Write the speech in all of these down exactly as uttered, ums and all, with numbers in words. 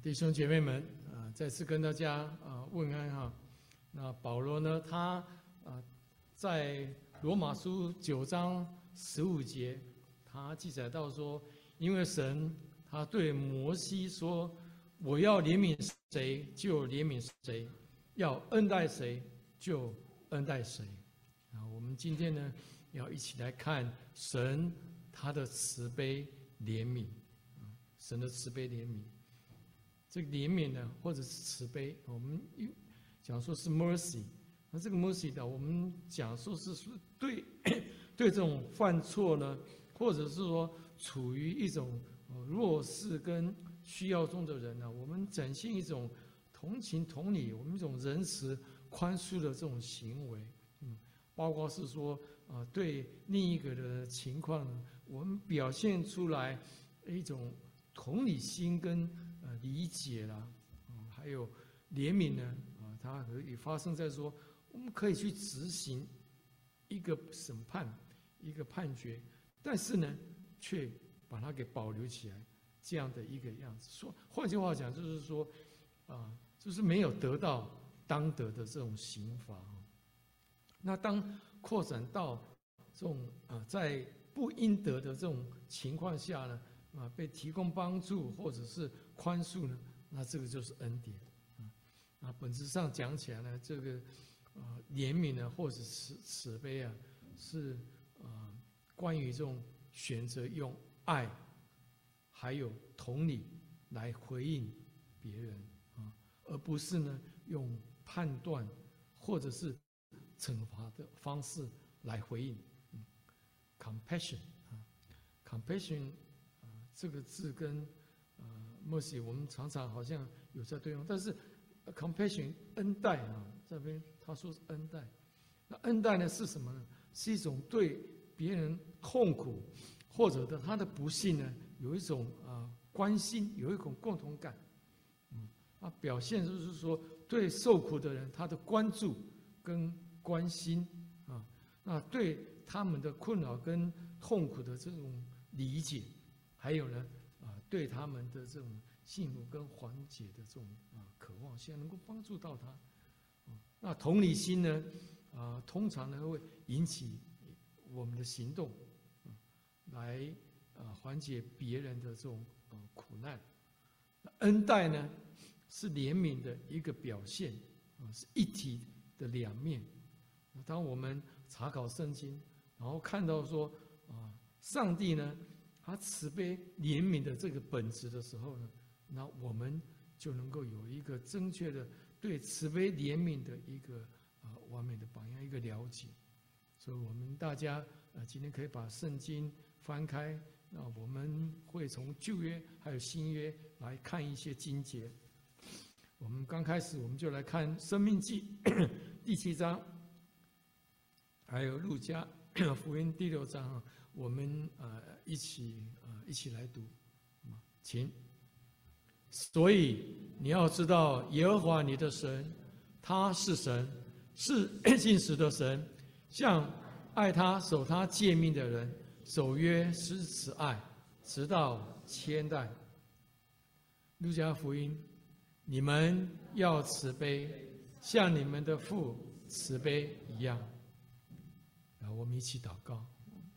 弟兄姐妹们，啊，再次跟大家啊问安哈。那保罗呢，他啊在罗马书九章十五节，他记载到说，因为神他对摩西说，我要怜悯谁就怜悯谁，要恩待谁就恩待谁。啊，我们今天呢要一起来看神他的慈悲怜悯，神的慈悲怜悯。这个怜悯呢，或者是慈悲，我们讲说是 mercy。那这个 mercy 呢，我们讲说是对对这种犯错呢，或者是说处于一种弱势跟需要中的人呢，我们展现一种同情同理，我们一种仁慈宽恕的这种行为。嗯，包括是说啊、呃，对另一个的情况呢，我们表现出来一种同理心跟呃理解啦，啊，还有怜悯呢，啊，它可以发生在说，我们可以去执行一个审判，一个判决，但是呢，却把它给保留起来，这样的一个样子。说，换句话讲，就是说，啊，就是没有得到当得的这种刑罚。那当扩展到这种啊，在不应得的这种情况下呢，啊，被提供帮助或者是宽恕呢，那这个就是恩典。啊，本质上讲起来呢，这个啊怜悯呢，或者慈慈悲啊，是啊关于这种选择用爱，还有同理来回应别人啊，而不是呢用判断或者是惩罚的方式来回应。嗯 compassion 啊 ，compassion 啊这个字跟呃 mercy 我们常常好像有在对用，但是 compassion 恩待啊，这边他说是恩待。那恩待呢是什么呢？是一种对别人痛苦或者的他的不幸呢，有一种啊关心，有一种共同感。嗯，啊表现就是说对受苦的人他的关注跟关心啊，那对他们的困扰跟痛苦的这种理解，还有呢啊对他们的这种幸福跟缓解的这种啊渴望，希望能够帮助到他。啊，那同理心呢啊通常呢会引起我们的行动，啊、来啊缓解别人的这种啊苦难。恩待呢是怜悯的一个表现啊，是一体的两面。当我们查考圣经，然后看到说啊，上帝呢，他慈悲怜悯的这个本质的时候呢，那我们就能够有一个正确的对慈悲怜悯的一个啊完美的榜样，一个了解。所以，我们大家啊，今天可以把圣经翻开，那我们会从旧约还有新约来看一些经节。我们刚开始，我们就来看《申命记》第七章。还有路加福音第六章，我们呃一起呃一起来读，请。所以你要知道，耶和华你的神，他是神，是信实的神，向爱他、守他诫命的人，守约施慈爱，直到千代。路加福音，你们要慈悲，像你们的父慈悲一样。我们一起祷告。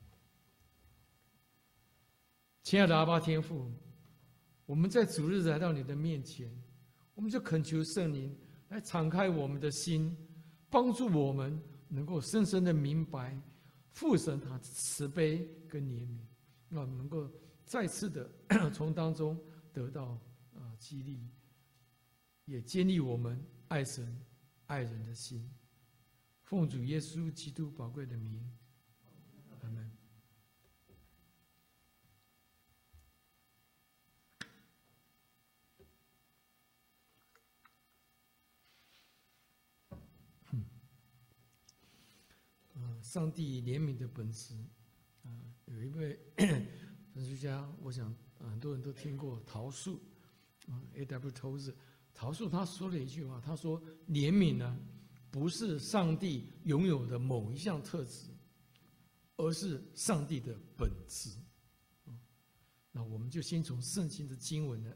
亲爱的阿爸天父，我们在主日来到你的面前，我们就恳求圣灵来敞开我们的心，帮助我们能够深深的明白父神他的慈悲跟怜悯，让我们能够再次的从当中得到啊激励，也建立我们爱神爱人的心。奉主耶稣基督宝贵的名，阿门。嗯，呃，上帝怜悯的本质，啊、呃，有一位神学家，我想、呃、很多人都听过陶树，啊 ，A W 投子，陶树他说了一句话，他说：“怜悯呢，不是上帝拥有的某一项特质，而是上帝的本质。”那我们就先从圣经的经文呢，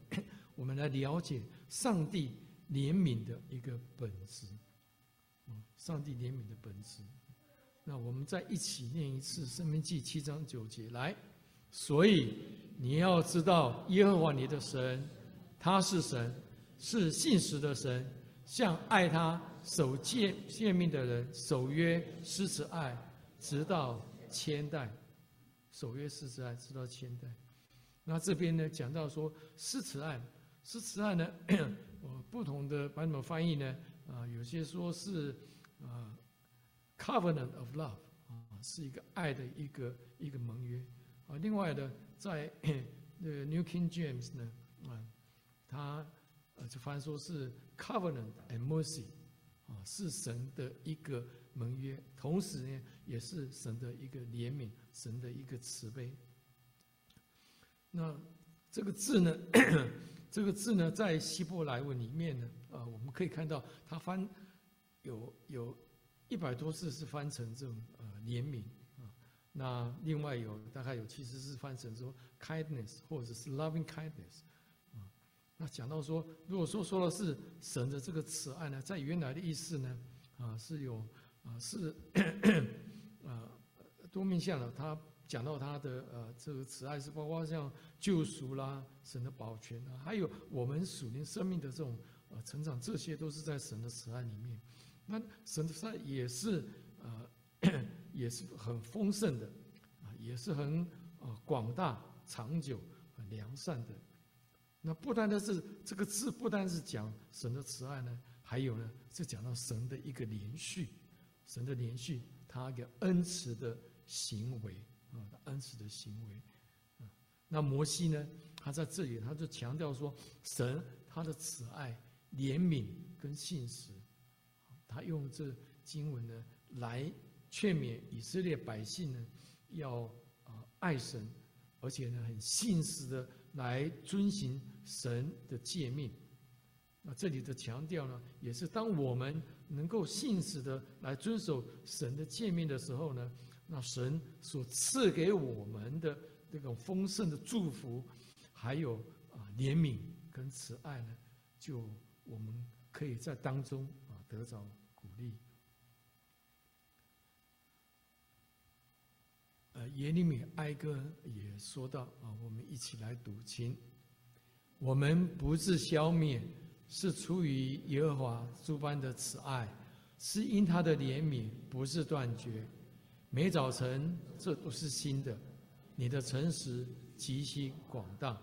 我们来了解上帝怜悯的一个本质。上帝怜悯的本质。那我们再一起念一次《申命记》七章九节，来。所以你要知道，耶和华你的神，他是神，是信实的神，向爱他、守诫诫命的人守约施慈爱，直到千代。守约施慈爱，直到千代。那这边呢，讲到说施慈爱，施慈爱呢，呃，不同的版本翻译呢，啊、呃，有些说是啊、呃、，covenant of love 啊，是一个爱的一个一个盟约啊。另外呢，在那个 New King James 呢，啊，它呃就翻说是 covenant and mercy 啊，是神的一个盟约，同时呢，也是神的一个怜悯，神的一个慈悲。那这个字呢，这个字呢，在希伯来文里面呢，啊，我们可以看到它翻有有一百多次是翻成这种呃怜悯啊，那另外有大概有七十是翻成说 kindness 或者是 loving kindness 啊。那讲到说，如果说说的是神的这个慈爱呢，在原来的意思呢，啊是有啊是啊多面向的，它。讲到他的呃这个慈爱是包括像救赎啦、神的保全啊，还有我们属灵生命的这种呃成长，这些都是在神的慈爱里面。那神的慈爱也是呃也是很丰盛的啊，也是很呃广大、长久、很良善的。那不单单是这个字，不单是讲神的慈爱呢，还有呢是讲到神的一个连续，神的连续，他一个恩慈的行为。啊，恩慈的行为，啊，那摩西呢？他在这里，他就强调说，神他的慈爱、怜悯跟信实，他用这经文呢来劝勉以色列百姓呢，要啊爱神，而且呢很信实的来遵行神的诫命。那这里的强调呢，也是当我们能够信实的来遵守神的诫命的时候呢。那神所赐给我们的这种丰盛的祝福，还有啊怜悯跟慈爱呢，就我们可以在当中啊得着鼓励。呃，耶利米哀歌也说到啊，我们一起来读经。我们不是消灭，是出于耶和华诸般的慈爱，是因他的怜悯不是断绝。每早晨，这都是新的。你的诚实极其广大，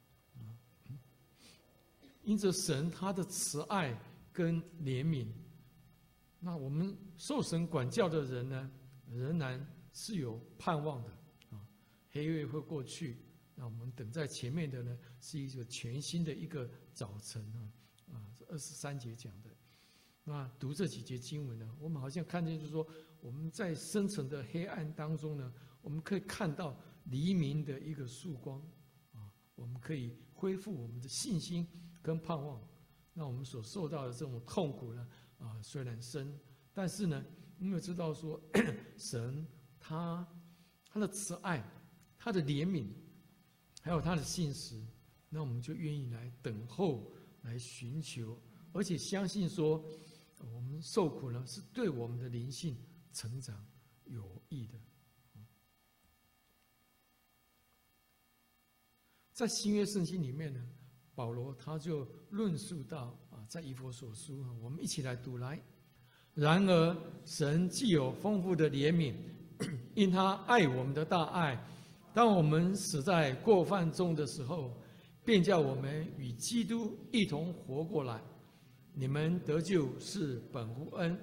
因着神他的慈爱跟怜悯，那我们受神管教的人呢，仍然是有盼望的啊。黑夜会过去，那我们等在前面的呢，是一个全新的一个早晨啊啊！二十三节讲的。那读这几节经文呢，我们好像看见，就是说我们在深层的黑暗当中呢，我们可以看到黎明的一个曙光，啊，我们可以恢复我们的信心跟盼望。那我们所受到的这种痛苦呢，啊，虽然深，但是呢，你有知道说，神他他的慈爱、他的怜悯，还有他的信实，那我们就愿意来等候、来寻求，而且相信说。我们受苦呢，是对我们的灵性成长有益的。在新约圣经里面呢，保罗他就论述到啊，在以弗所书，我们一起来读来。然而，神既有丰富的怜悯，因他爱我们的大爱，当我们死在过犯中的时候，便叫我们与基督一同活过来。你们得救是本乎恩，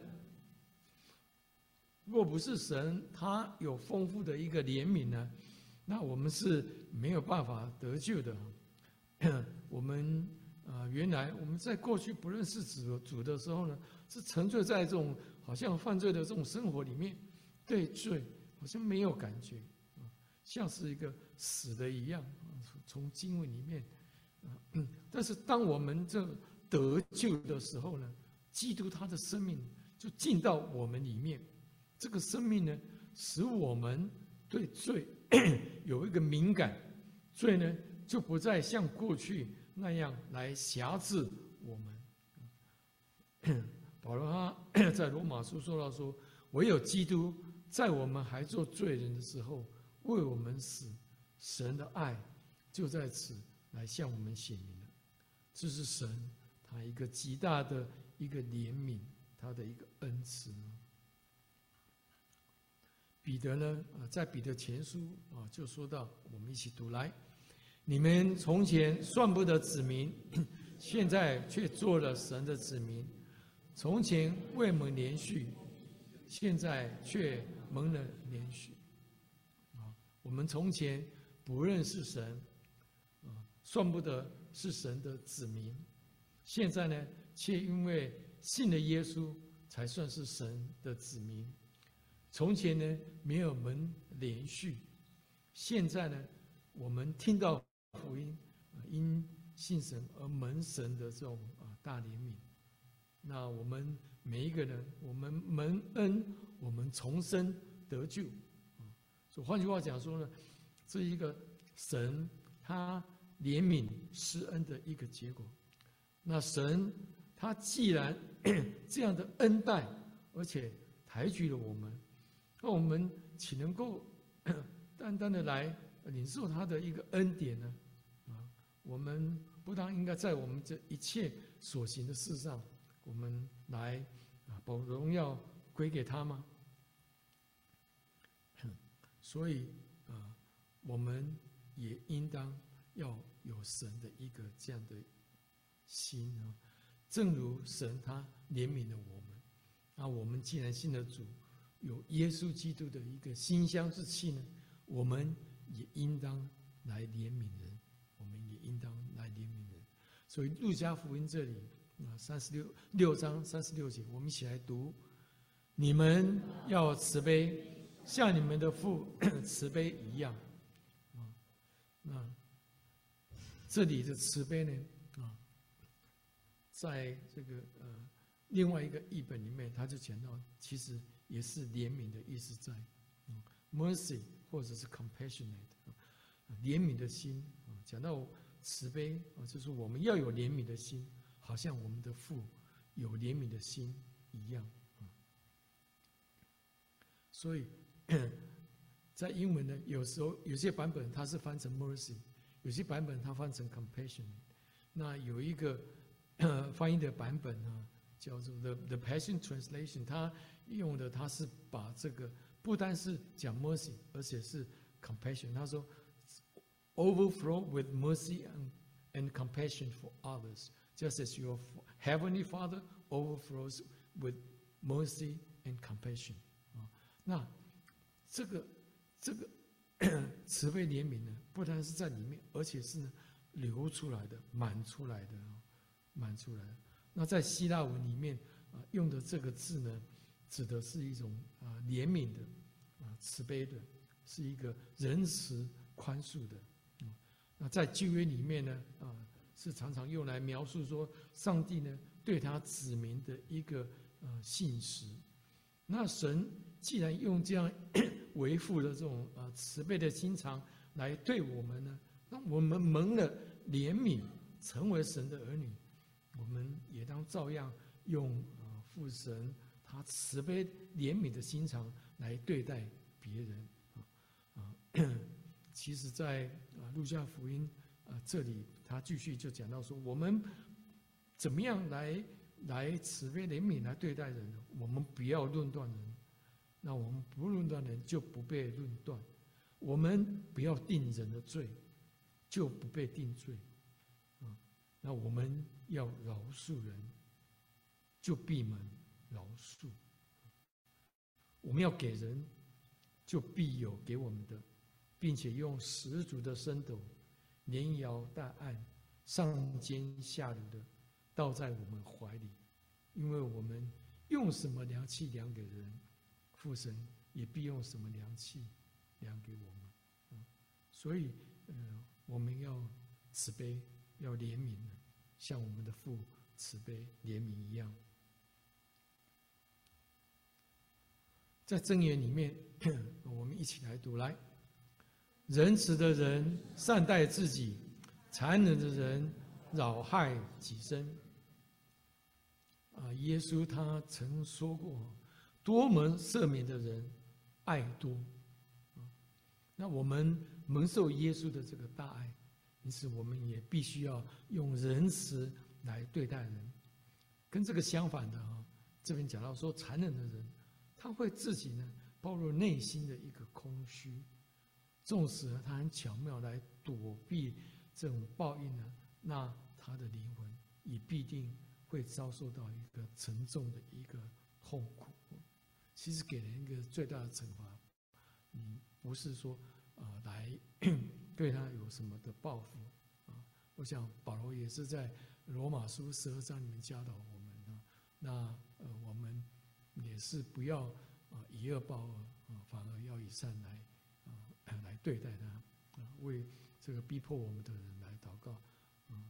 若不是神他有丰富的一个怜悯呢，那我们是没有办法得救的。我们啊、呃，原来我们在过去不认识主主的时候呢，是沉醉在这种好像犯罪的这种生活里面，对罪好像没有感觉，像是一个死的一样。从经文里面，但是当我们这得救的时候呢，基督他的生命就进到我们里面，这个生命呢，使我们对罪有一个敏感，罪呢就不再像过去那样来辖制我们。保罗他在罗马书说到说，唯有基督在我们还做罪人的时候为我们死，神的爱就在此来向我们显明了。这是神他一个极大的一个怜悯，他的一个恩慈。彼得呢，啊，在彼得前书啊就说到，我们一起读来：你们从前算不得子民，现在却做了神的子民；从前未蒙连续，现在却蒙了连续。啊，我们从前不认识神，啊，算不得是神的子民，现在呢，却因为信了耶稣，才算是神的子民。从前呢，没有蒙连续，现在呢，我们听到福音，因信神而蒙神的这种啊大怜悯。那我们每一个人，我们蒙恩，我们重生得救。所以换句话讲说呢，这一个神他怜悯施恩的一个结果。那神他既然这样的恩待，而且抬举了我们，那我们岂能够单单的来领受他的一个恩典呢？啊，我们不当应该在我们这一切所行的事上，我们来啊把荣耀归给他吗？所以啊，我们也应当要有神的一个这样的心啊，正如神他怜悯了我们，那我们既然信了主，有耶稣基督的一个馨香之气呢，我们也应当来怜悯人，我们也应当来怜悯人。所以路加福音这里啊，三十六六章三十六节，我们一起来读：你们要慈悲，像你们的父慈悲一样。啊，那这里的慈悲呢，啊，在这个呃另外一个译本里面，他就讲到，其实也是怜悯的意思在，嗯 mercy 或者是 compassionate， 怜悯的心啊。讲到慈悲啊，就是我们要有怜悯的心，好像我们的父有怜悯的心一样啊。所以在英文呢，有时候有些版本它是翻成 mercy， 有些版本它翻成 compassionate。那有一个翻译的版本呢，叫做 The The Passion Translation， 它用的它是把这个不单是讲 mercy， 而且是 compassion。他说 overflow with mercy and and compassion for others, just as your heavenly Father overflows with mercy and compassion。啊，那这个这个慈悲怜悯呢，不单是在里面，而且是流出来的、满出来的、满出来的。那在希腊文里面啊，用的这个字呢，指的是一种啊怜悯的啊慈悲的，是一个仁慈宽恕的。啊，那在旧约里面呢啊，是常常用来描述说上帝呢对他子民的一个呃信实。那神既然用这样为父的这种啊慈悲的心肠来对我们呢，那我们蒙了怜悯，成为神的儿女，我们也当照样用啊父神他慈悲怜悯的心肠来对待别人啊啊。其实，在啊路加福音啊这里，他继续就讲到说，我们怎么样来来慈悲怜悯来对待人呢？我们不要论断人，那我们不论断人，就不被论断；我们不要定人的罪，就不被定罪。啊，那我们要饶恕人，就闭门饶恕；我们要给人，就必有给我们的，并且用十足的升斗，连摇带按，上尖下流的倒在我们怀里，因为我们用什么量器量给人，父神也必用什么量器量给我们。啊，所以，呃，我们要慈悲，要怜悯，像我们的父慈悲怜悯一样。在箴言里面，我们一起来读来：仁慈的人善待自己，残忍的人扰害己身。啊，耶稣他曾说过，多蒙赦免的人，爱多。那我们蒙受耶稣的这个大爱，因此我们也必须要用仁慈来对待人。跟这个相反的啊，这边讲到说，残忍的人，他会自己呢暴露内心的一个空虚，纵使他很巧妙来躲避这种报应呢，那他的灵魂也必定会遭受到一个沉重的一个痛苦。其实给人一个最大的惩罚，你不是说啊、呃、来对他有什么的报复啊。我想保罗也是在罗马书十二章里面教导我们啊，那呃我们也是不要啊以恶报恶啊，反而要以善来啊来对待他啊，为这个逼迫我们的人来祷告啊。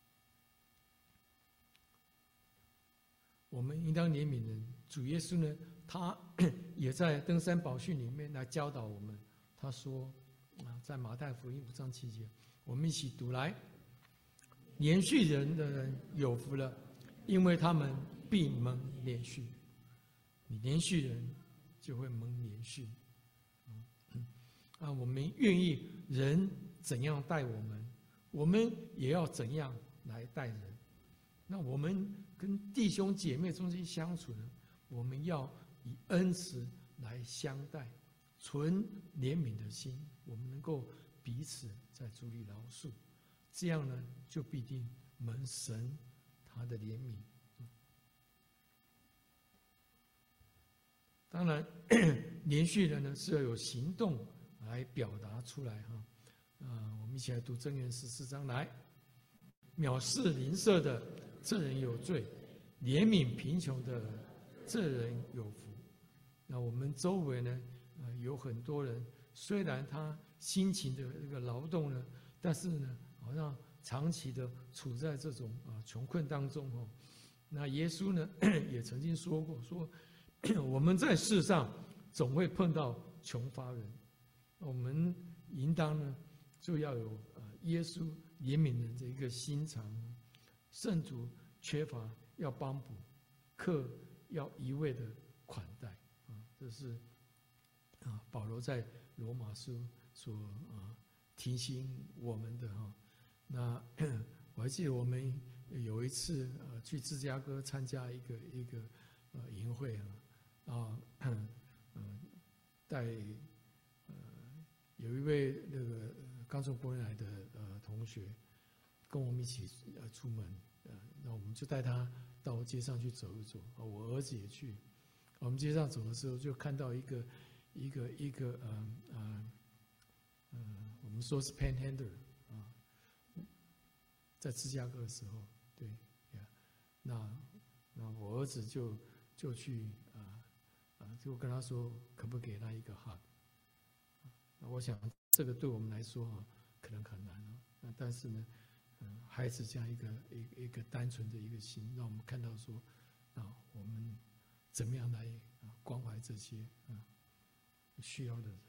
我们应当怜悯人。主耶稣呢，他也在登山宝训里面来教导我们。他说啊，在马太福音五章七节，我们一起读来：连续人的人有福了，因为他们必蒙连续。你连续人就会蒙连续。啊，我们愿意人怎样待我们，我们也要怎样来待人。那我们跟弟兄姐妹中间相处呢，我们要以恩慈来相待，存怜悯的心，我们能够彼此在主里饶恕，这样呢，就必定蒙神他的怜悯。当然，连续人呢是要有行动来表达出来哈。啊，我们一起来读箴言十四章来：藐视邻舍的，这人有罪；怜悯贫穷的，这人有福。那我们周围呢，呃，有很多人，虽然他辛勤的这个劳动呢，但是呢，好像长期的处在这种啊穷困当中哦。那耶稣呢，也曾经说过，说我们在世上总会碰到穷乏人，我们应当呢，就要有呃耶稣怜悯人的一个心肠。圣徒缺乏要帮补，客要一味的款待啊，这是啊保罗在罗马书所啊提醒我们的哈。那我还记得我们有一次呃去芝加哥参加一个一个呃营会啊，啊嗯带呃有一位那个刚从国内来的呃同学跟我们一起呃出门。呃，那我们就带他到街上去走一走啊，我儿子也去。我们街上走的时候，就看到一个一个一个呃呃呃，我们说是 panhandler 啊，在芝加哥的时候，对，那那我儿子就就去啊啊，就跟他说，可不可以给他一个 hug？ 那我想这个对我们来说啊，可能很难啊，那但是呢。嗯，孩子这样一个一个一个单纯的一个心，让我们看到说，啊，我们怎么样来啊关怀这些啊需要的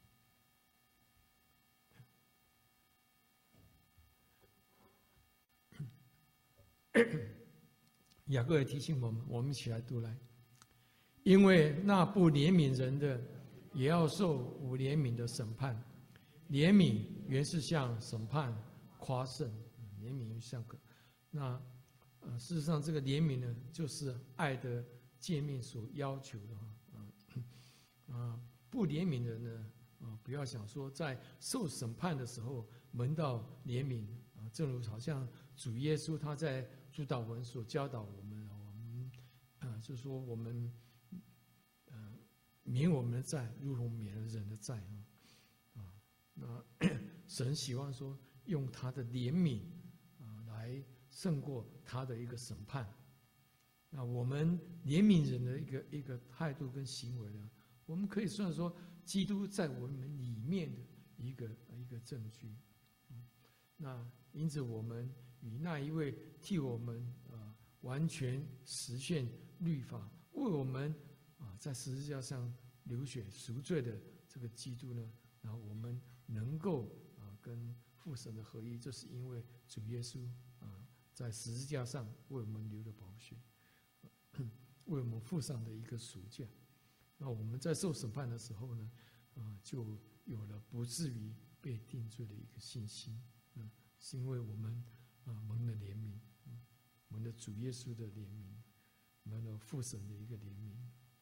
人。雅各也提醒我们，我们一起来读来，因为那不怜悯人的，也要受无怜悯的审判。怜悯原是向审判夸胜。怜悯像个，那呃，事实上，这个怜悯呢，就是爱的诫命所要求的哈啊啊，不怜悯的人呢啊，不要想说在受审判的时候闻到怜悯啊，正如好像主耶稣他在主祷文所教导我们，我们啊，就是说我们呃免我们的债，如同免了人的债啊啊，那神希望说用他的怜悯。来胜过他的一个审判。那我们怜悯人的一个一个态度跟行为呢，我们可以算说基督在我们里面的一个一个证据。那因此我们与那一位替我们啊完全实现律法，为我们啊在十字架上流血赎罪的这个基督呢，然后我们能够啊跟父神的合一，这是因为主耶稣啊在十字架上为我们流的宝血，为我们付上的一个赎价。那我们在受审判的时候呢，啊，就有了不至于被定罪的一个信心。啊，是因为我们啊蒙了怜悯，蒙了主耶稣的怜悯，蒙了父神的一个怜悯。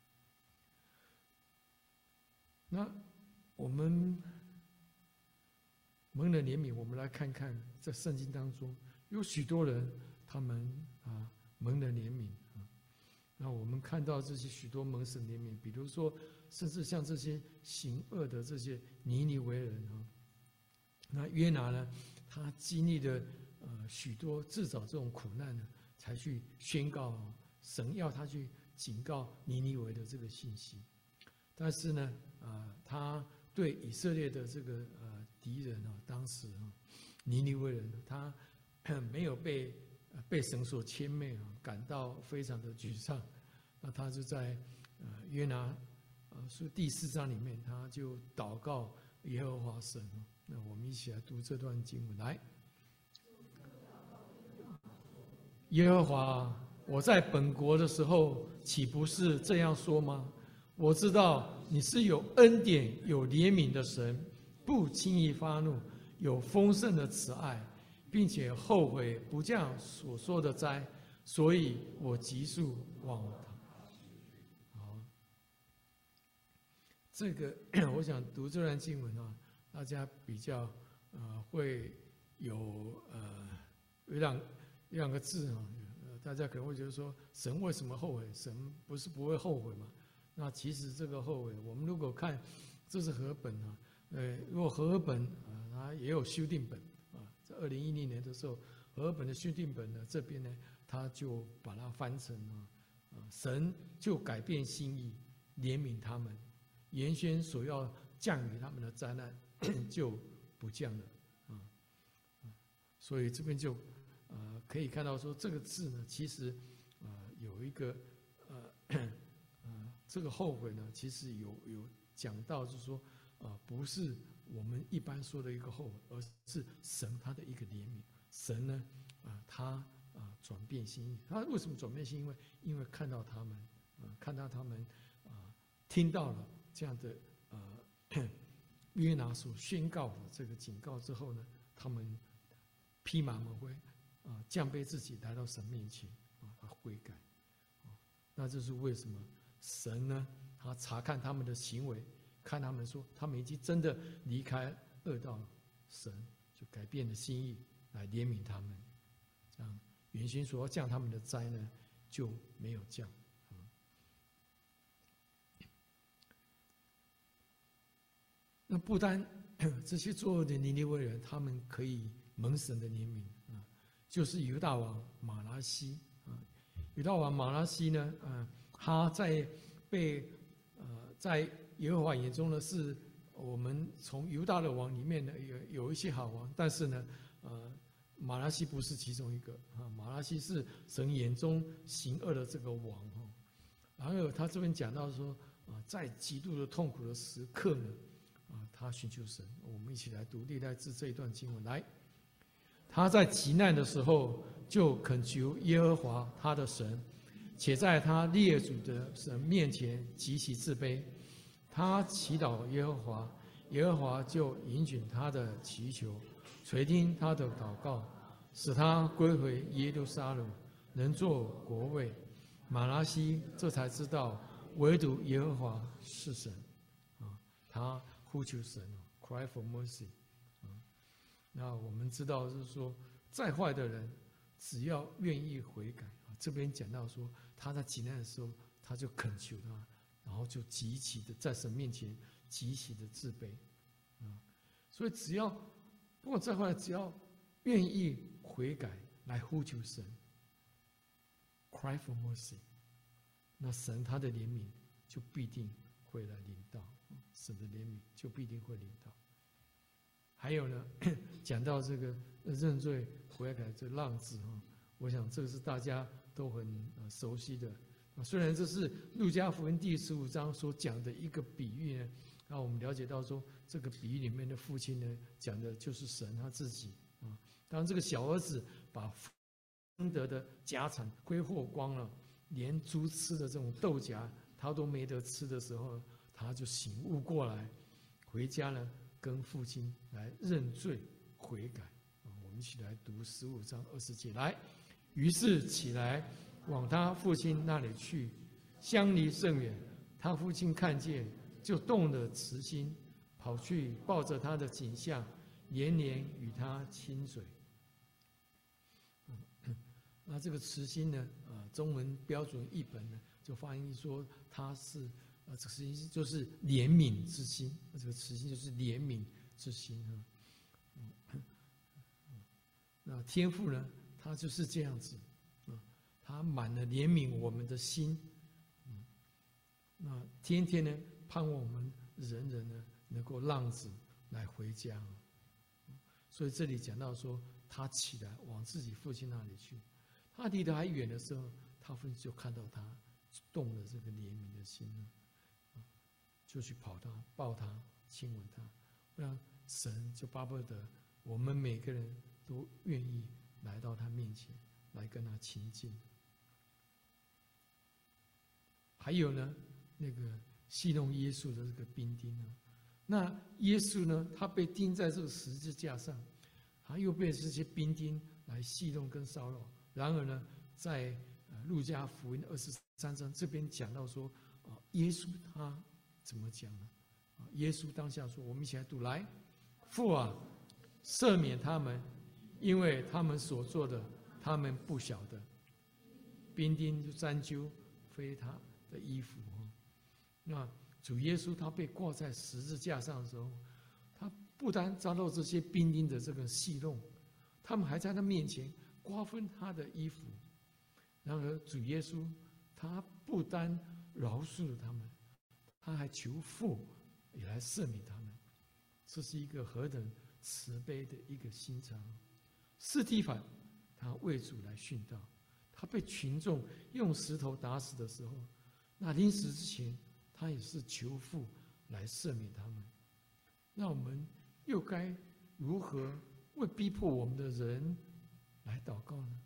那我们蒙了怜悯，我们来看看在圣经当中有许多人，他们啊蒙了怜悯啊。那我们看到这些许多蒙神怜悯，比如说，甚至像这些行恶的这些尼尼微人啊，那约拿呢，他经历了呃许多自找这种苦难呢，才去宣告啊神要他去警告尼尼微的这个信息。但是呢，啊，他对以色列的这个呃敌人啊，当时啊，尼尼微人他没有被被神所牵灭啊，感到非常的沮丧。那他就在呃约拿呃书第四章里面，他就祷告耶和华神。那我们一起来读这段经文，来，耶和华，我在本国的时候，岂不是这样说吗？我知道你是有恩典、有怜悯的神，不轻易发怒，有丰盛的慈爱，并且后悔不降所说的灾，所以我急速往他。好，这个我想读这段经文啊，大家比较呃会有呃有两有两个字啊，大家可能会觉得说，神为什么后悔？神不是不会后悔吗？那其实这个后悔，我们如果看这是和本啊，呃，如果和本啊，它也有修订本啊，在二零一零年的时候，和本的修订本呢这边呢，他就把它翻成啊，啊，神就改变心意，怜悯他们，原先所要降于他们的灾难就不降了啊，所以这边就呃可以看到说这个字呢，其实啊、呃、有一个呃。这个后悔呢，其实有有讲到，就是说，啊、呃，不是我们一般说的一个后悔，而是神他的一个怜悯。神呢，啊、呃，他啊、呃、转变心意。他为什么转变心意？因为因为看到他们，啊、呃，看到他们，啊、呃，听到了这样的呃约拿所宣告的这个警告之后呢，他们披麻蒙灰，啊、呃，降卑自己来到神面前，啊、呃，他悔改，啊、呃，那这是为什么？神呢，他查看他们的行为，看他们说他们已经真的离开恶道，神就改变了心意来怜悯他们，这样原先所要降他们的灾呢就没有降。那不单这些作恶的尼尼微人，他们可以蒙神的怜悯啊，就是犹大王马拉西啊，犹大王马拉西呢，啊。他在被呃在耶和华眼中呢，是我们从犹大的王里面呢有有一些好王，但是呢，呃，马拉西不是其中一个啊，马拉西是神眼中行恶的这个王哈。然后他这边讲到说啊，在极度的痛苦的时刻呢，啊，他寻求神。我们一起来读历代志这一段经文，来，他在极难的时候就恳求耶和华他的神。且在他列祖的神面前极其自卑，他祈祷耶和华，耶和华就允许他的祈求，垂听他的祷告，使他归回耶路撒冷，能做国位。马拉西这才知道，唯独耶和华是神，啊，他呼求神 ，cry for mercy， 啊，那我们知道就是说，再坏的人，只要愿意悔改。这边讲到说，他在极难的时候，他就恳求他，然后就极其的在神面前极其的自卑，啊，所以只要不管再坏，只要愿意悔改来呼求神 ，cry for mercy， 那神他的怜悯就必定会来临到，神的怜悯就必定会临到。还有呢，讲到这个认罪悔改这浪子哈，我想这个是大家都很熟悉的。虽然这是路加福音第十五章所讲的一个比喻呢，那我们了解到说，这个比喻里面的父亲呢，讲的就是神他自己啊。当这个小儿子把得的家产挥霍光了，连猪吃的这种豆荚他都没得吃的时候，他就醒悟过来，回家呢跟父亲来认罪悔改。我们一起来读十五章二十节，来，于是起来往他父亲那里去，相离甚远。他父亲看见，就动了慈心，跑去抱着他的颈项，连连与他亲嘴。那这个慈心呢？啊，中文标准译本呢，就翻译说它是，呃，这个慈心就是怜悯之心。这个慈心就是怜悯之心啊。那天父呢，他就是这样子，啊，他满了怜悯我们的心，嗯，那天天呢，盼望我们人人呢能够浪子来回家。所以这里讲到说，他起来往自己父亲那里去。他离得还远的时候，他父亲就看到他动了这个怜悯的心了，就去跑他、抱他、亲吻他。那神就巴不得我们每个人都愿意来到他面前，来跟他亲近。还有呢，那个戏弄耶稣的这个兵丁呢，那耶稣呢，他被钉在这个十字架上，他又被这些兵丁来戏弄跟骚扰。然而呢，在路加福音二十三章这边讲到说，啊，耶稣他怎么讲呢？啊，耶稣当下说，我们一起来读，来，父啊，赦免他们，因为他们所做的，他们不晓得。兵丁就沾揪飞他的衣服。那主耶稣他被挂在十字架上的时候，他不单遭到这些兵丁的这个戏弄，他们还在他面前瓜分他的衣服。然而主耶稣他不单饶恕了他们，他还求父也来赦免他们。这是一个何等慈悲的一个心肠。司提反他为主来殉道，他被群众用石头打死的时候，那临死之前他也是求父来赦免他们。那我们又该如何为逼迫我们的人来祷告呢？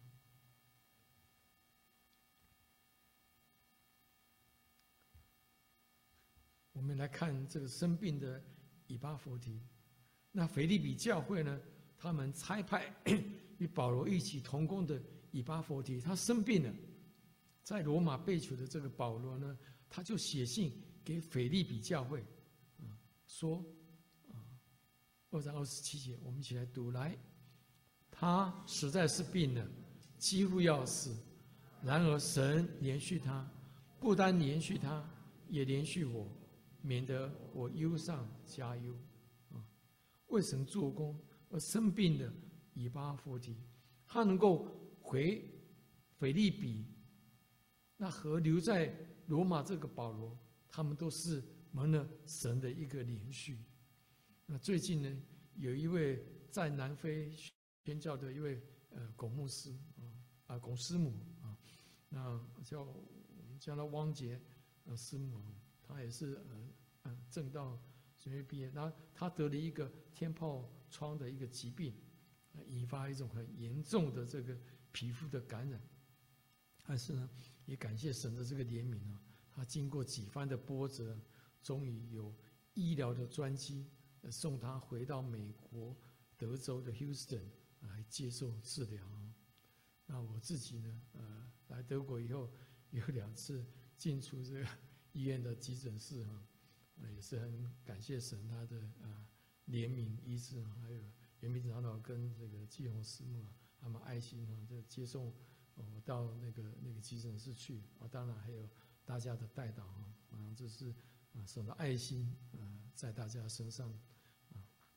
我们来看这个生病的以巴弗提。那腓立比教会呢，他们差派与保罗一起同工的以巴弗提，他生病了，在罗马被囚的这个保罗呢，他就写信给腓立比教会，啊，说，啊，二章二十七节，我们一起来读，来，他实在是病了，几乎要死，然而神连续他，不单连续他，也连续我，免得我忧上加忧。啊，为神做工而生病的以巴弗提，他能够回腓立比，那和留在罗马这个保罗，他们都是蒙了神的一个连续。那最近呢，有一位在南非宣教的一位呃龚牧师啊啊龚师母啊，那叫我们叫他汪杰呃师母，他也是呃呃正道神学毕业，那他得了一个天疱疮的一个疾病，引发一种很严重的这个皮肤的感染。但是呢，也感谢神的这个怜悯啊，他经过几番的波折，终于有医疗的专机送他回到美国德州的 Houston 来接受治疗。那我自己呢，呃，来德国以后有两次进出这个医院的急诊室啊，也是很感谢神他的啊怜悯医治，还有袁明长老跟这个季红师母啊，他们爱心啊，这接送我到那个那个急诊室去啊，当然还有大家的代祷啊，啊，这是啊神的爱心啊在大家身上啊。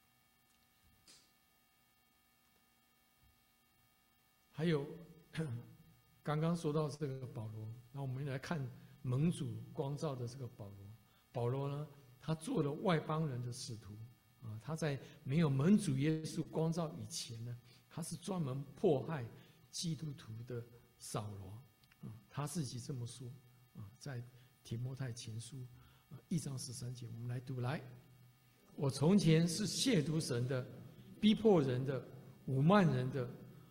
还有刚刚说到这个保罗，那我们来看蒙主光照的这个保罗。保罗呢，他做了外邦人的使徒啊，他在没有蒙主耶稣光照以前呢，他是专门迫害基督徒的扫罗啊，他自己这么说啊，在提摩太前书啊一章十三节，我们来读，来，我从前是亵渎神的，逼迫人的，侮慢人的，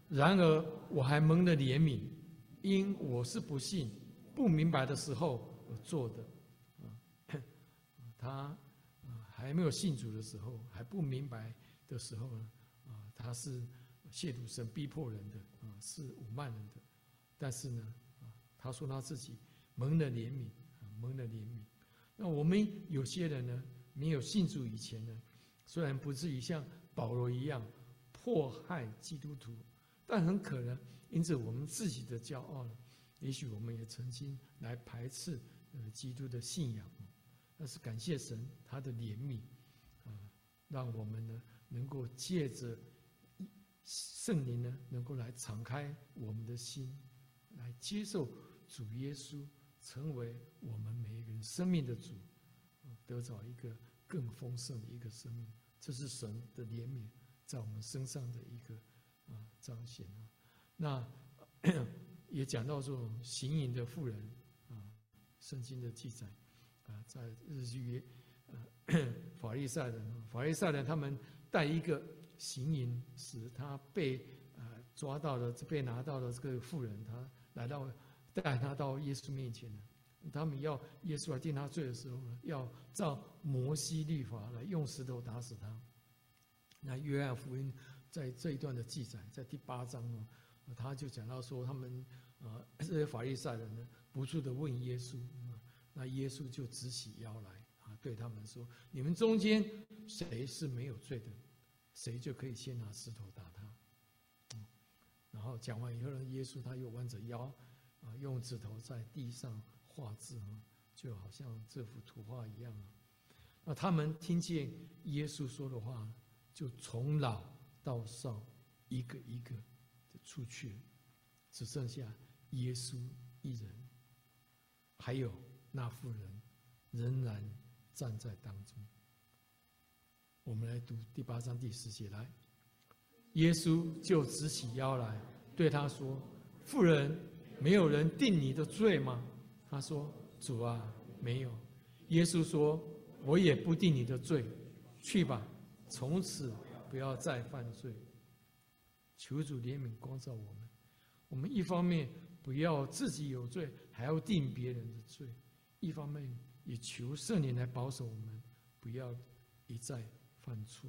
然而我还蒙了怜悯，因我是不信、不明白的时候而做的。啊，他啊还没有信主的时候，还不明白的时候呢，啊，他是亵渎神、逼迫人的，啊，是侮慢人的。但是呢，啊，他说他自己蒙了怜悯，啊，蒙了怜悯。那我们有些人呢，没有信主以前呢，虽然不至于像保罗一样迫害基督徒，但很可能因着我们自己的骄傲呢，也许我们也曾经来排斥呃基督的信仰。但是感谢神他的怜悯，啊，让我们呢能够借着圣灵呢，能够来敞开我们的心，来接受主耶稣成为我们每一个人生命的主，得着一个更丰盛的一个生命。这是神的怜悯在我们身上的一个啊彰显啊。那也讲到说行淫的妇人啊，圣经的记载啊，在日据呃法利赛人，法利赛人他们带一个行淫使他被呃抓到了，被拿到了这个妇人，他来到带他到耶稣面前了。他们要耶稣来定他罪的时候呢，要照摩西律法来用石头打死他。那约翰福音在这一段的记载，在第八章呢，他就讲到说，他们呃这些法利赛人呢，不住的问耶稣，那耶稣就直起腰来啊，对他们说：你们中间谁是没有罪的，谁就可以先拿石头打他。嗯、然后讲完以后呢，耶稣他又弯着腰啊，用指头在地上画字啊，就好像这幅图画一样啊。那他们听见耶稣说的话，就从老到少，一个一个就出去了，只剩下耶稣一人，还有那妇人仍然站在当中。我们来读第八章第十节来，耶稣就直起腰来，对他说：“妇人，没有人定你的罪吗？”他说：“主啊，没有。”耶稣说：“我也不定你的罪，去吧，从此不要再犯罪。”求主怜悯光照我们，我们一方面不要自己有罪，还要定别人的罪；一方面也求圣灵来保守我们，不要一再犯错。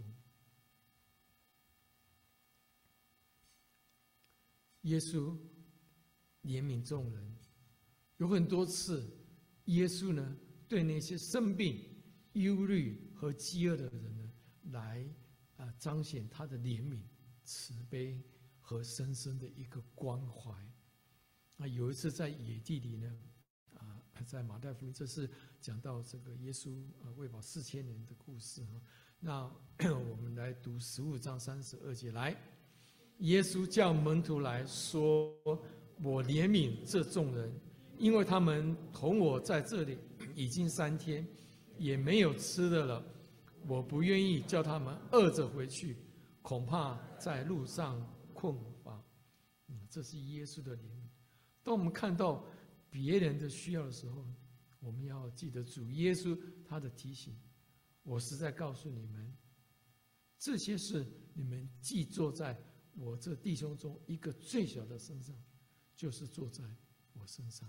耶稣怜悯众人，有很多次，耶稣呢对那些生病、忧虑和饥饿的人呢，来啊彰显他的怜悯、慈悲和深深的一个关怀。啊，有一次在野地里呢，啊，在马太福音，这是讲到这个耶稣啊喂饱四千人的故事哈。那我们来读十五章三十二节来，耶稣叫门徒来说：“我怜悯这众人，因为他们同我在这里已经三天，也没有吃的了。我不愿意叫他们饿着回去，恐怕在路上困乏。”嗯，这是耶稣的怜悯。当我们看到别人的需要的时候，我们要记得主耶稣他的提醒。我实在告诉你们，这些事你们既做在我这弟兄中一个最小的身上，就是做在我身上。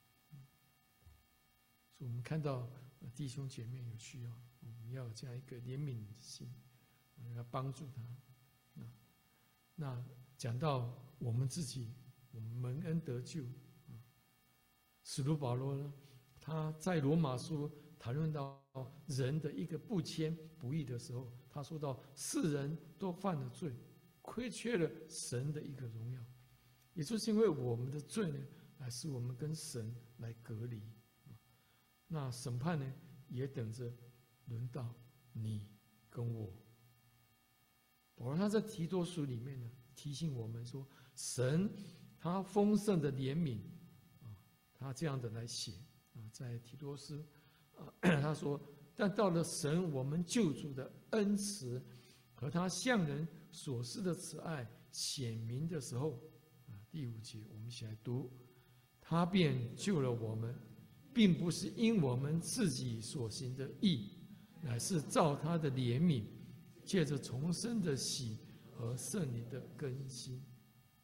所以我们看到弟兄姐妹有需要，我们要有这样一个怜悯的心，要帮助他。那讲到我们自己，我们蒙恩得救，使徒保罗呢，他在罗马书谈论到人的一个不谦不义的时候，他说到世人都犯了罪，亏缺了神的一个荣耀，也就是因为我们的罪呢，来使我们跟神来隔离。那审判呢，也等着轮到你跟我。保罗他在提多书里面呢，提醒我们说，神他丰盛的怜悯啊，他这样的来写啊，在提多书啊，他说，但到了神我们救主的恩慈和他向人所施的慈爱显明的时候啊，第五节我们一起来读，他便救了我们，并不是因我们自己所行的义，乃是照他的怜悯，借着重生的喜和圣灵的更新。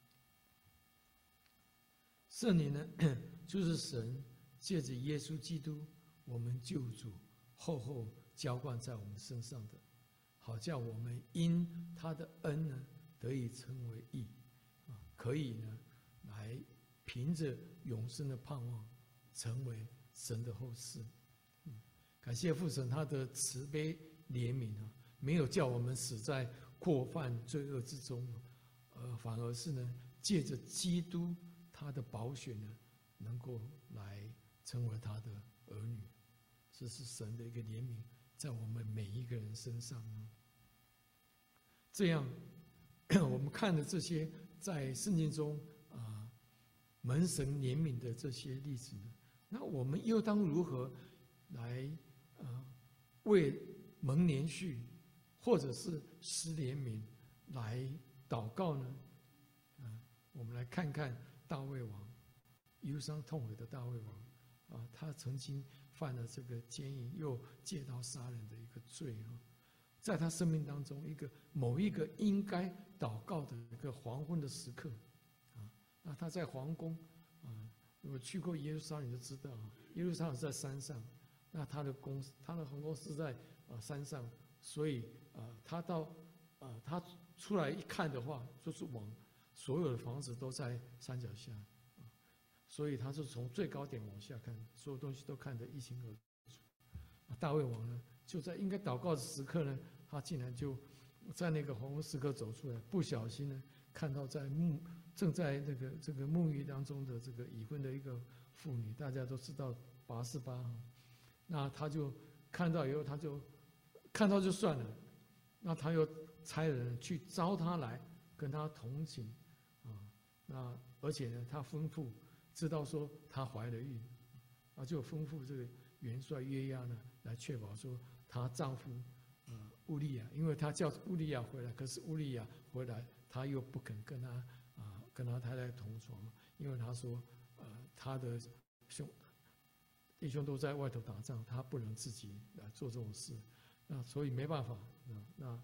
圣灵呢，就是神借着耶稣基督，我们救主厚厚浇灌在我们身上的，好叫我们因他的恩呢，得以成为义，啊，可以呢，来凭着永生的盼望，成为神的后嗣。嗯，感谢父神他的慈悲怜悯啊，没有叫我们死在过犯罪恶之中，呃，反而是呢，借着基督他的宝血呢，能够来成为他的儿女。这是神的一个怜悯，在我们每一个人身上呢。这样，我们看的这些在圣经中啊，蒙神怜悯的这些例子呢，那我们又当如何来啊为蒙连续或者是施怜悯来祷告呢？啊，我们来看看大卫王，忧伤痛悔的大卫王啊，他曾经犯了这个奸淫又借刀杀人的一个罪啊，在他生命当中一个某一个应该祷告的一个黄昏的时刻啊，那他在皇宫啊，如果去过耶路撒冷就知道啊，耶路撒冷是在山上，那他的宫他的皇宫是在啊山上，所以啊他到啊他出来一看的话，就是往所有的房子都在山脚下。所以他是从最高点往下看，所有东西都看得一清二楚。大卫王呢，就在应该祷告的时刻呢，他竟然就在那个黄昏时刻走出来，不小心呢看到在沐正在那个这个沐浴当中的这个已婚的一个妇女，大家都知道拔示巴，那他就看到以后，他就看到就算了，那他又差人去招他来跟他同寝啊，那而且呢，他吩咐。知道说她怀了孕，啊，就吩咐这个元帅约押呢，来确保说她丈夫，呃，乌利亚，因为他叫乌利亚回来，可是乌利亚回来，他又不肯跟他啊，跟他太太同床，因为他说，呃，他的兄弟兄都在外头打仗，他不能自己来做这种事，那所以没办法，啊，那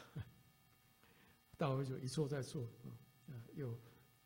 大卫就一错再错，啊，又。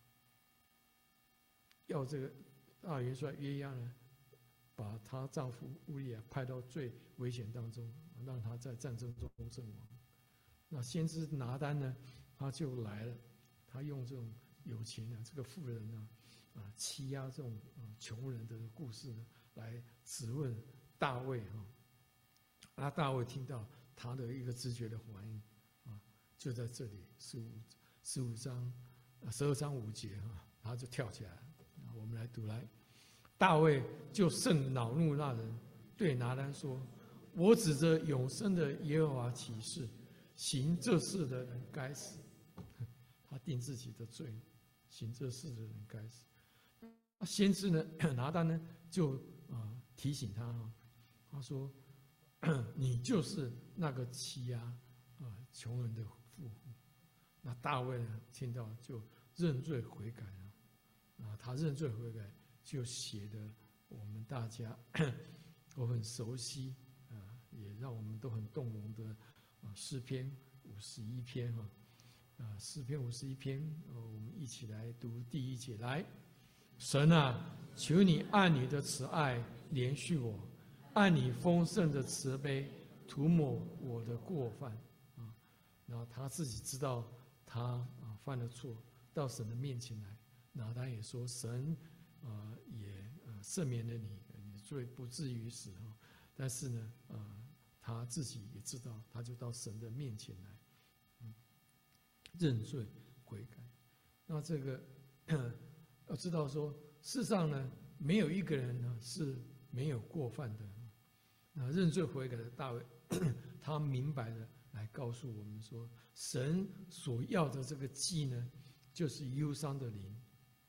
要这个大元帅约押呢，把她丈夫乌利亚派到最危险当中，让他在战争中阵亡。那先知拿单呢，他就来了，他用这种有钱的这个富人呢，啊欺压这种啊穷人的故事呢，来质问大卫哈。那大卫听到他的一个直觉的反应啊，就在这里十五十五章十二章五节哈，他就跳起来了。我们来读来，大卫就甚恼怒那人，对拿单说：“我指着永生的耶和华起誓，行这事的人该死。”他定自己的罪，行这事的人该死。先知呢，拿单呢就啊提醒他哈，他说：“你就是那个欺压啊穷人的富户。”那大卫呢听到就认罪悔改了。啊，他认罪悔改，就写的我们大家都很熟悉啊，也让我们都很动容的啊诗篇五十一篇哈啊诗篇五十一篇，呃，我们一起来读第一节来。神啊，求你按你的慈爱怜恤我，按你丰盛的慈悲涂抹我的过犯啊。然后他自己知道他啊犯了错，到神的面前来。拿单也说：“神，啊、呃，也呃赦免了你，你罪不至于死哈。但是呢，呃，他自己也知道，他就到神的面前来，嗯、认罪悔改。那这个要知道说，世上呢，没有一个人呢是没有过犯的。那认罪悔改的大卫，他明白的来告诉我们说，神所要的这个祭呢，就是忧伤的灵。”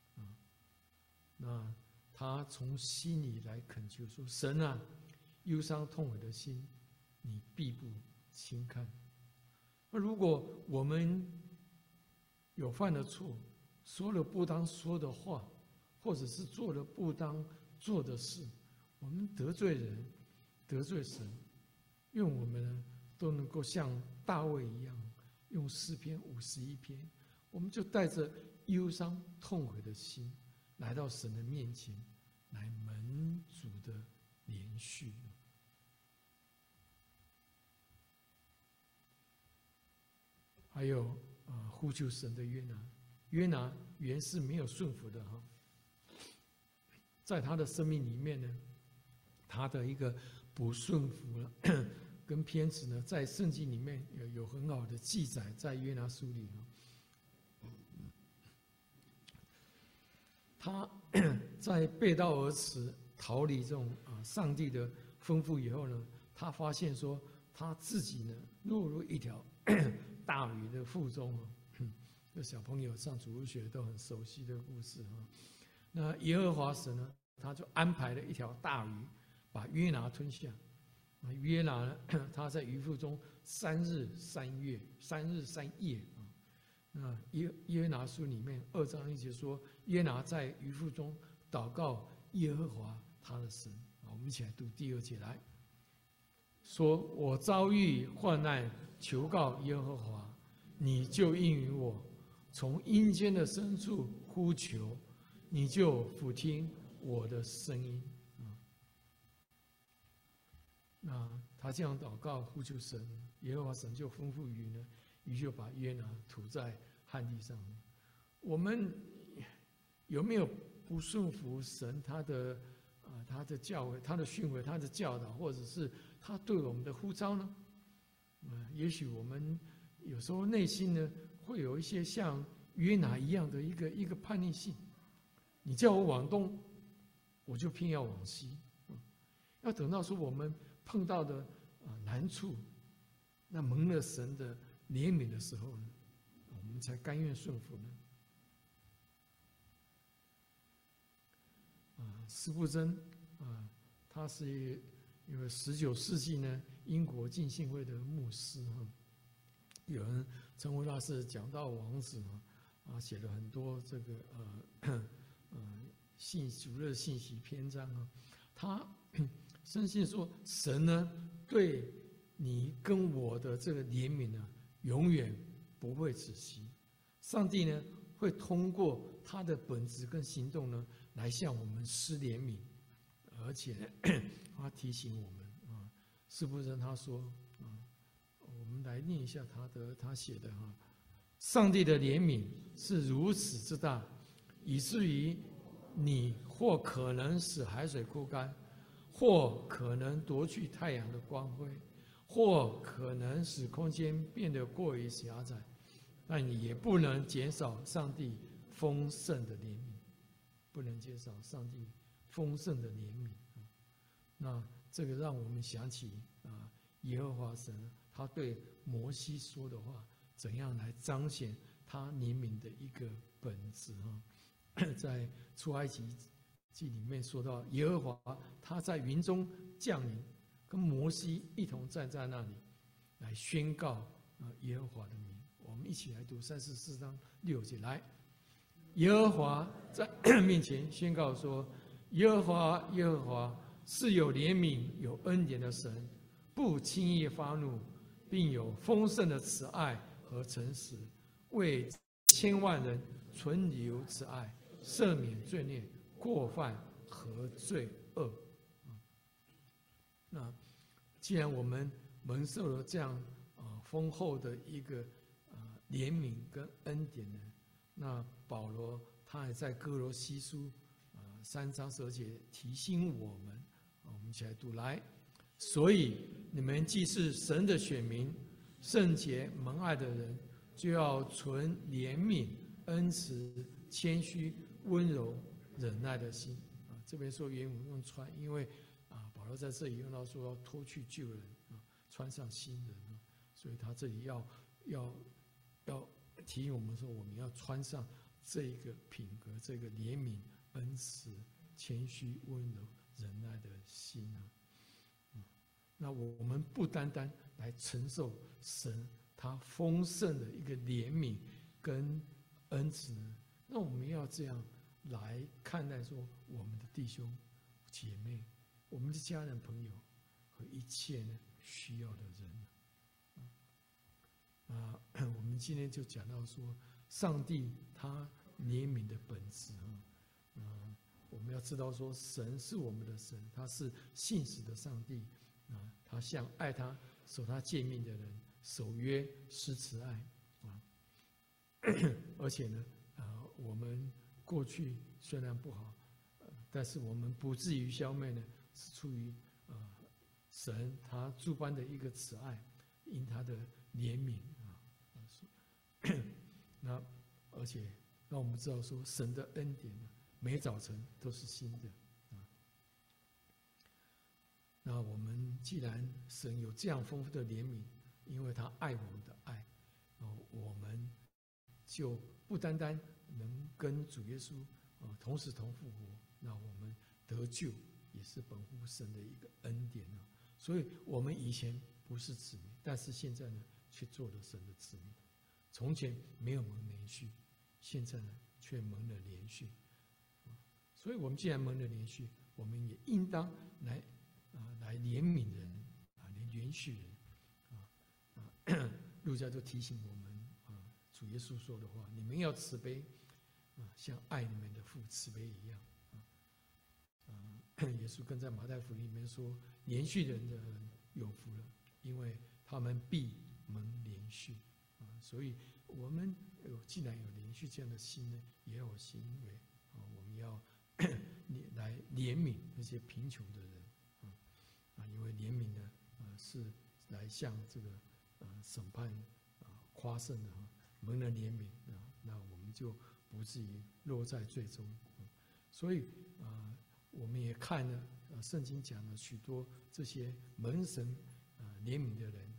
那他从心里来恳求说：“神啊，忧伤痛悔的心，你必不轻看。”那如果我们有犯了错，说了不当说的话，或者是做了不当做的事，我们得罪人、得罪神，愿我们呢都能够像大卫一样，用诗篇五十一篇，我们就带着忧伤痛悔的心。 来到神的面前，来蒙主的连续。还有啊，呼求神的约拿，约拿原是没有顺服的哈，在他的生命里面呢，他的一个不顺服了跟偏执呢，在圣经里面有有很好的记载，在约拿书里哈，他在背道而驰，逃离这种啊上帝的吩咐以后呢，他发现说他自己呢落入一条大鱼的腹中啊，这小朋友上主日学都很熟悉的故事啊。那耶和华神呢，他就安排了一条大鱼，把约拿吞下。啊，约拿呢，他在鱼腹中三日三月，三日三夜啊。那约约拿书里面二章一节说，约拿在鱼腹中祷告耶和华他的神啊。我们一起来读第二节来说：我遭遇患难，求告耶和华，你就应允我；从阴间的深处呼求，你就俯听我的声音。啊，那他这样祷告呼求神，耶和华神就吩咐鱼呢，鱼就把约拿吐在旱地上。我们有没有不顺服神他的啊他的教诲、他的训诲、他的教导，或者是他对我们的呼召呢？啊，也许我们有时候内心呢会有一些像约拿一样的一个一个叛逆性。你叫我往东，我就偏要往西。要等到说我们碰到的啊难处，那蒙了神的怜悯的时候呢，我们才甘愿顺服呢。啊，司布真啊，他是一个十九世纪呢英国浸信会的牧师哈，有人称呼他是讲道王子啊，啊，写了很多这个呃呃信主日信息篇章啊，他深信说神呢对你跟我的这个怜悯呢，永远不会止息。上帝呢会通过他的本质跟行动呢，来向我们施怜悯，而且呢他提醒我们啊，是不是他说啊，我们来念一下他的他写的哈，上帝的怜悯是如此之大，以至于你或可能使海水枯干，或可能夺去太阳的光辉，或可能使空间变得过于狭窄，但也不能减少上帝丰盛的怜悯，不能减少上帝丰盛的怜悯。那这个让我们想起啊，耶和华神他对摩西说的话，怎样来彰显他怜悯的一个本质啊？在出埃及记里面说到，耶和华他在云中降临，跟摩西一同站在那里，来宣告啊耶和华的名。我们一起来读三十四章六节来，耶和华在面前宣告说：耶和华，耶和华是有怜悯、有恩典的神，不轻易发怒，并有丰盛的慈爱和诚实，为千万人存留慈爱，赦免罪孽、过犯和罪恶。那既然我们蒙受了这样啊丰厚的一个啊怜悯跟恩典呢，那保罗他还在哥罗西书啊三章十二节提醒我们，啊我们一起来读来，所以你们既是神的选民，圣洁蒙爱的人，就要存怜悯、恩慈、谦虚、温柔、忍耐的心。啊，这边说原文用穿，因为啊，保罗在这里用到说要脱去旧人啊，穿上新人啊，所以他这里要要要提醒我们说，我们要穿上这一个品格，这个怜悯、恩慈、谦虚、温柔、忍耐的心啊。嗯，那我们不单单来承受神他丰盛的一个怜悯跟恩慈呢，那我们要这样来看待说我们的弟兄姐妹、我们的家人朋友和一切呢需要的人。啊，我们今天就讲到说，上帝他怜悯的本质啊， 啊，我们要知道说，神是我们的神，他是信实的上帝啊，他向爱他、守他诫命的人守约施慈爱啊。而且呢，啊，我们过去虽然不好，呃，但是我们不至于消灭呢，是出于啊神他诸般的一个慈爱，因他的怜悯啊。那而且让我们知道说，神的恩典呢，每早晨都是新的啊。那我们既然神有这样丰富的怜悯，因为他爱我们的爱，啊，我们就不单单能跟主耶稣啊同时同复活，那我们得救也是本乎神的一个恩典啊。所以我们以前不是子民，但是现在呢，却做了神的子民。从前没有蒙连续，现在呢却蒙了连续。所以我们既然蒙了连续，我们也应当来啊来怜悯人啊，来连续人啊啊。路加就提醒我们啊，主耶稣说的话：你们要慈悲啊，像爱你们的父慈悲一样啊。啊，耶稣更在马太福音里面说：连续人的人有福了，因为他们必蒙连续。啊，所以我们有既然有连续这样的心呢，也要有行为啊，我们要来怜悯那些贫穷的人啊啊，因为怜悯呢啊是来向这个啊审判啊夸胜的哈，蒙了怜悯啊，那我们就不至于落在罪中啊。所以啊，我们也看了啊，圣经讲了许多这些蒙神啊怜悯的人。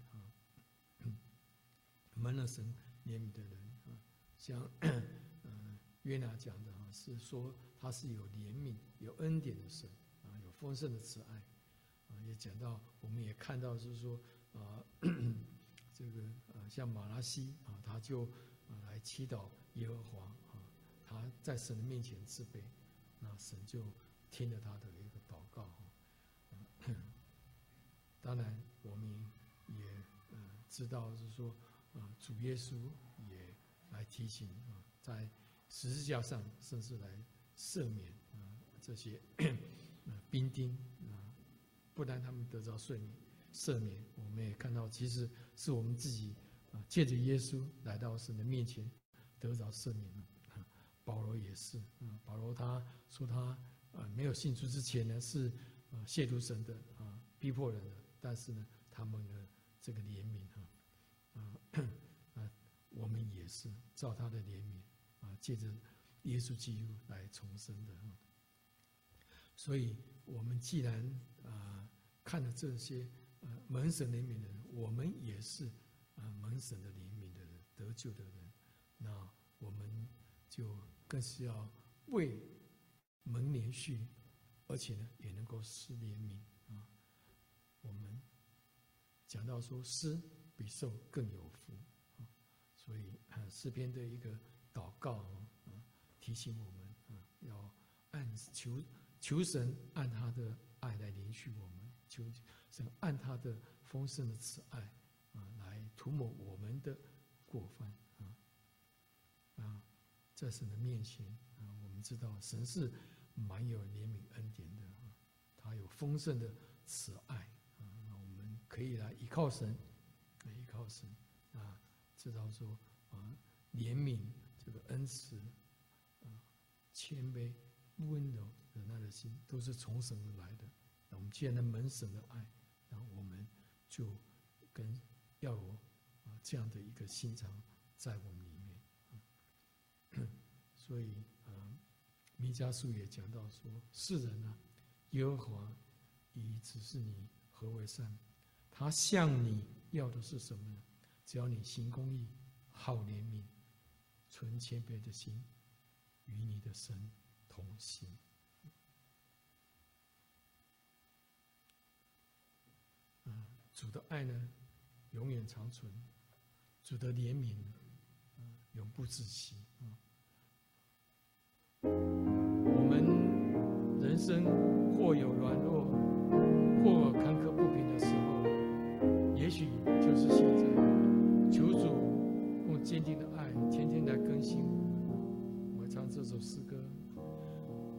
蒙了神怜悯的人啊，像呃约拿讲的啊，是说他是有怜悯、有恩典的神啊，有丰盛的慈爱啊。也讲到，我们也看到是说啊，这个啊，像马拉西啊，他就啊来祈祷耶和华啊，他在神的面前自卑，那神就听了他的一个祷告啊。当然，我们也呃知道是说。啊，主耶稣也来提醒啊，在十字架上甚至来赦免啊这些啊兵丁啊，不但他们得到赦免，赦免，我们也看到其实是我们自己啊，借着耶稣来到神的面前得到赦免了啊。保罗也是啊，保罗他说他啊没有信主之前呢是啊亵渎神的啊，逼迫人的，但是呢他们的这个怜悯哈。啊啊，我们也是照他的怜悯啊，借着耶稣基督来重生的啊。所以，我们既然啊看了这些呃蒙神怜悯的人，我们也是啊蒙神的怜悯的人，得救的人，那我们就更是要为蒙连续，而且呢也能够施怜悯啊。我们讲到说施比受更有福啊，所以啊诗篇的一个祷告啊，提醒我们啊，要按求求神按他的爱来连续我们，求神按他的丰盛的慈爱啊来涂抹我们的过犯啊啊，在神的面前啊，我们知道神是蛮有怜悯恩典的啊，他有丰盛的慈爱啊，那我们可以来依靠神。依靠神啊，知道说啊，怜悯这个恩慈啊，谦卑、温柔、忍耐的心，都是从神而来的。那我们既然能蒙神的爱，那我们就跟要有啊这样的一个心肠在我们里面。啊、所以啊，弥迦书也讲到说，世人啊，耶和华已指示你何为善，他向你要的是什么呢？只要你行公义、好怜悯、存谦卑的心，与你的神同行。啊，主的爱呢，永远长存；主的怜悯，啊，永不止息。啊，我们人生或有软弱，或有坎坷不平的时候，也许就是现在。求主用坚定的爱，天天来更新我们。我唱这首诗歌。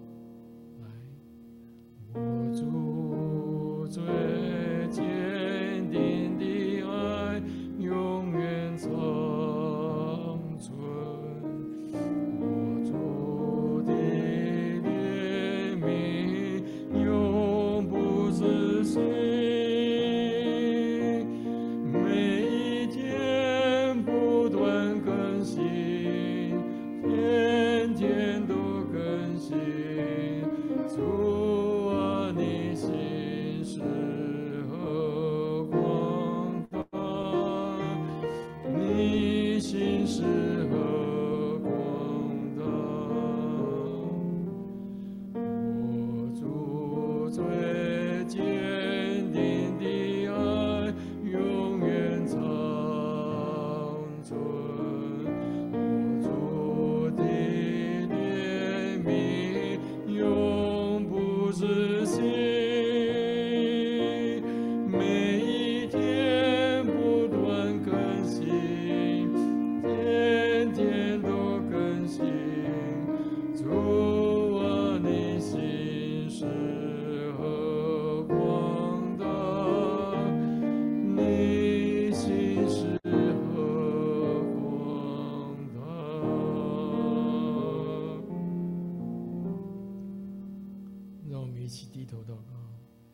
每一天不断更新，天天都更新。主啊，你心是何广大，你心是何广大。让我们一起低头祷告。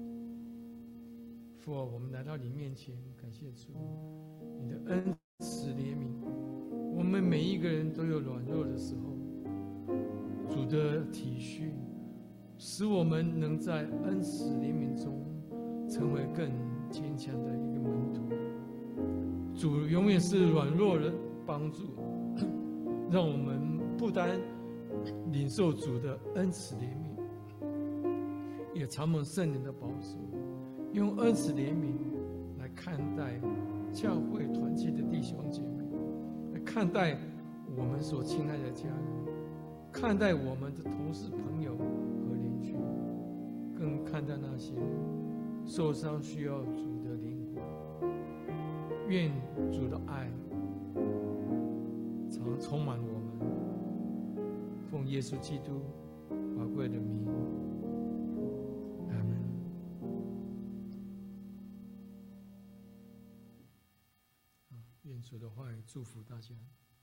父啊，我们来到你面前，感谢主，你的恩慈怜悯。我们每一个人都有软弱的时候，主的体恤，使我们能在恩慈怜悯中成为更坚强的一个门徒。主永远是软弱的帮助，让我们不单领受主的恩慈怜悯，也常蒙圣灵的保守，用恩慈怜悯来看待教会团契的弟兄姐妹，来看待我们所亲爱的家人，看待我们的同事、朋友和邻居，更看待那些受伤需要主的灵魂。愿主的爱常充满我们，奉耶稣基督宝贵的名，阿门。愿主的话语祝福大家。